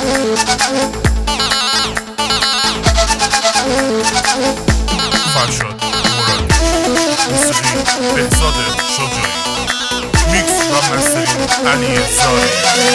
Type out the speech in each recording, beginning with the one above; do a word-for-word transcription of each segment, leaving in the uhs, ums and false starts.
فرشاد مرادی، موسیقی بهزاد شجاعی، میکس و مسترینگ علی زاری.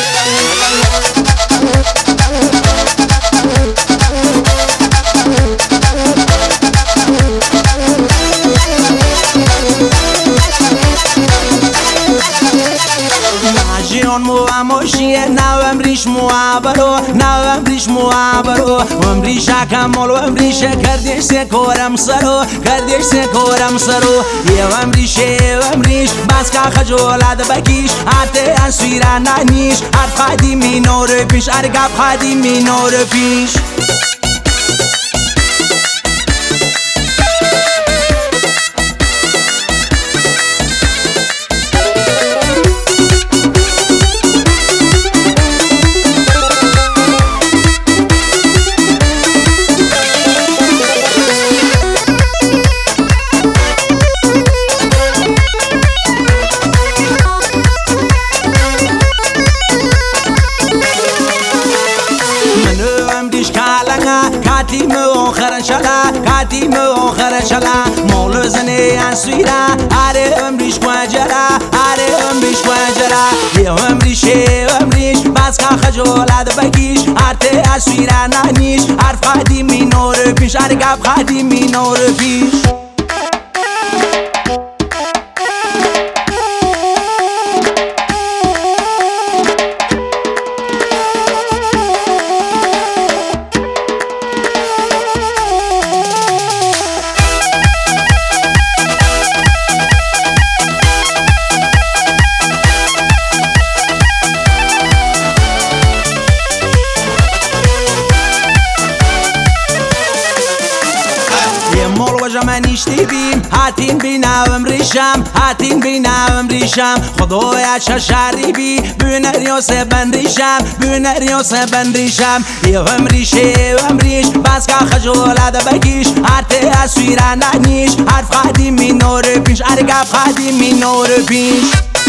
جیان مو اموشیه نو امریش مو عبرو نو امریش مو عبرو و امریش کمال و امریش کردیش سکورم سرو کردیش سکورم سرو یه و امریشه و امریش بس که خجولت بکیش حتی انسویره ننیش هر قدیمی نور پیش هر گپ قدیمی نور پیش کاتی مو آخر شلا کاتی مو آخر شلا مول زنی انسویرا آره امریش کوچلا آره امریش کوچلا یه امریشه امریش بس که خجالت بکیش آرته انسویرا ننیش حرف قدیمی نور پیش هر گپ قدیمی نور پیش من اشتبیم هاتین بینم ریشم هاتین بینم ریشم خدایا ششری بی بینریوس بن ریشم بینریوس بن ریشم یه امریشه امریش بس که خجالت بکیش هرته اسویره ننیش حرف قدیمی نور پیش هر گپ قدیمی نور پیش